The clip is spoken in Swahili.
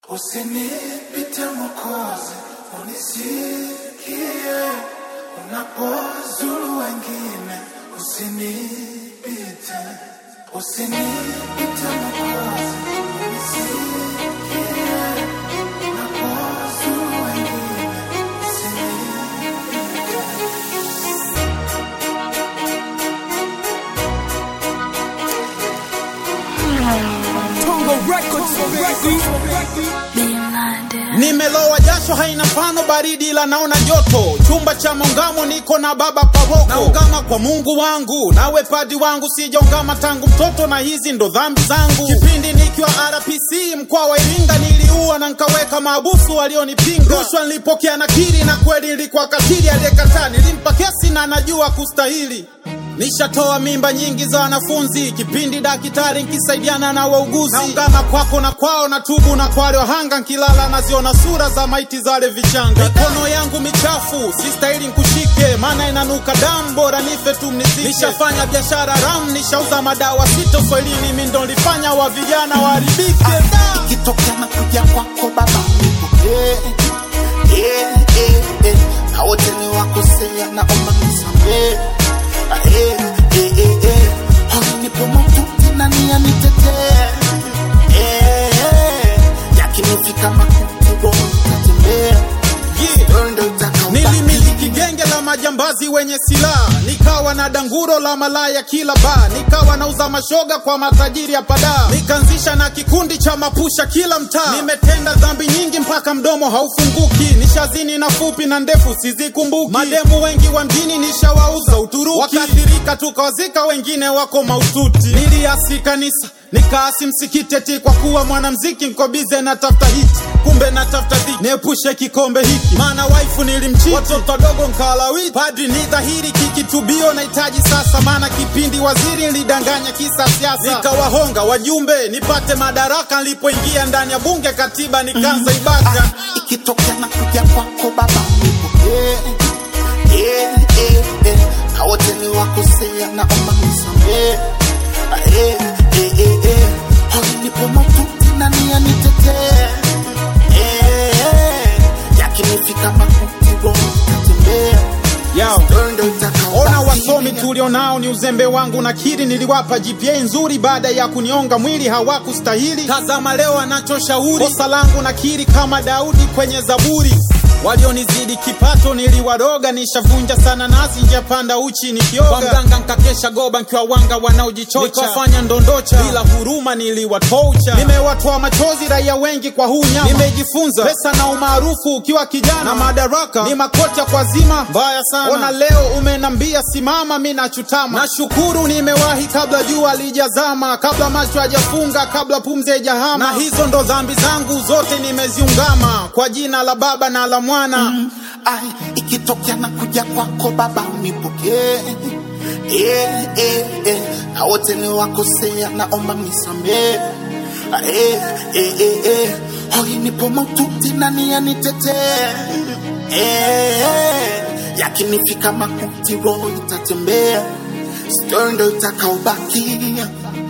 Usinipite Mwokozi, unisikie unapozuru wengine. Usinipite Mwokozi, unisikie unapozuru wengine. Nimelowa jasho haina mfano, baridi ila naona joto. Chumba cha maungamo niko na baba paroko. Naungama kwa Mungu wangu, nawe padi wangu. Sijaungama tangu mtoto na hizi ndo dhambi zangu. Kipindi nikiwa RPC mkoa wa Iringa, niliua na nkaweka maabusu walionipinga. Rushwa nilipokea nakiri na kweli nilikuwa katili. Aliyekataa nilimpa kesi na najua kustahili. Nishatoa mimba nyingi za wanafunzi, kipindi daktari nkisaidiana na wauguzi. Naungama kwako na kwao, na tubu na kwa wale wahanga. Nkilala naziona sura za maiti zale vichanga. Mikono yangu michafu, sistahili nkushike, maana inanuka damu, bora nife tu mnizike. Nishafanya biashara ramu, nishauza madawa sito. Swahilini mimi ndo nilifanya wa vijana waharibike. Ikitokea na kuja kwako baba nipokee. Na wote ni wakosea, naomba nisamehe. Nipo maututi na nia nitetee. Yakinifika makuti roho itatembea. Nilimiliki genge la majambazi wenye silaha, nikawa na danguro la malaya kila bar, nikawa nauza mashoga kwa matajiri hapa Dar, nikaanzisha na kikundi cha mapusha kila mtaa. Nimetenda dhambi nyingi mpaka mdomo haufunguki, nishazini na fupi na ndefu sizikumbuki. Mademu wengi wa mjini nishawauza Uturuki, wakathirika tukawazika, wengine wako maututi. Niliasi kanisa, nikaasi msikiti, eti kwa kuwa mwanamziki niko bize na tafuta hiti, kumbe na tafuta dhiki. Niepushe kikombe hiki, maana waifu nilimchiti, watoto wadogo nkalawiti. Padri ni dhahiri kikitubio nahitaji sasa, maana kipindi waziri nilidanganya kisa siasa. Nikawahonga wajumbe nipate madaraka, nilipoingia ndani ya bunge katiba nikaanza ibaka. Ikitokea na kuja kwako baba nipokee. Na wote ni wakosea, naomba nisamehe. Nipo maututi na nia nitetee. Yakinifika makuti roho itatembea. Ona wasomi tulionao ni uzembe wangu, nakiri niliwapa GPA nzuri, baada ya kunionga mwili hawakustahili. Tazama leo anachoshauri, kosa langu nakiri kama Daudi kwenye Zaburi. Walionizidi kipato niliwaroga, nishavunja sana nasi njapanda uchi nikioga. Kwa mganga nkakesha goba nkiwa wanga wanaojichocha, nikafanya ndondocha bila huruma niliwatocha. Nimewatoa machozi raia wengi kwa huu nyama, nimejifunza pesa na umaarufu ukiwa kijana na madaraka ni makocha kwa zima mbaya sana. Ona leo umenambia simama, mimi nachutama. Nashukuru nimewahi kabla jua lijazama, kabla macho hajafunga, kabla pumzi haijahama. Na hizo ndo dhambi zangu zote nimeziungama, kwa jina la Baba na la Mwana. Ikitokea na kuja kwako baba unipokee. Na wote ni wakosea, naomba nisamehe. Nipo maututi na nia nitetee. Yakinifika makuti roho itatembea. Story ndo itakaobaki.